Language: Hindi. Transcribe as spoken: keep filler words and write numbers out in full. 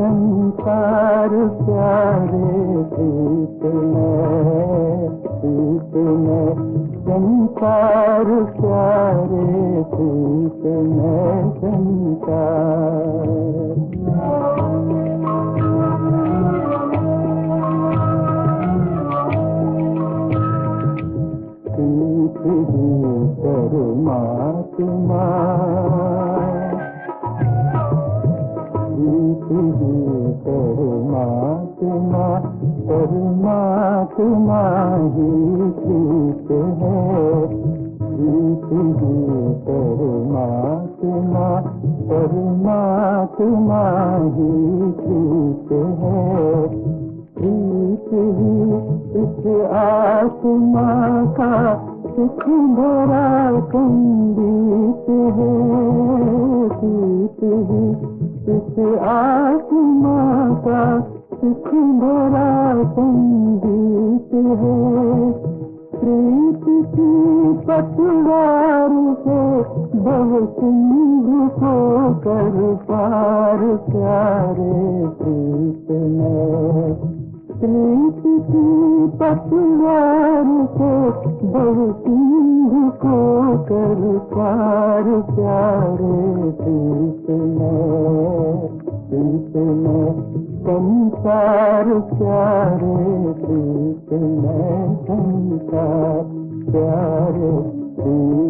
संसार प्यारे प्रीत में, प्रीत में संसार प्यारे प्रीत में संसार। प्रीत ही परमात्मा, प्रीत ही परमात्मा, परमात्मा ही प्रीत है। प्रीत ही परमात्मा, परमात्मा ही प्रीत है। प्रीत ही इस आत्मा का सुख भरा संगीत है। प्रीत ही इस आत्मा का सुख भरा संगीत है। प्रीत की पतवार से भव सिंधु को कर पार प्यारे प्रीत में। प्रीत की पतवार से भव सिंधु को कर पार प्यारे प्रीत में, प्रीत में संसार प्यारे प्रीत में संसार प्यारे प्रीत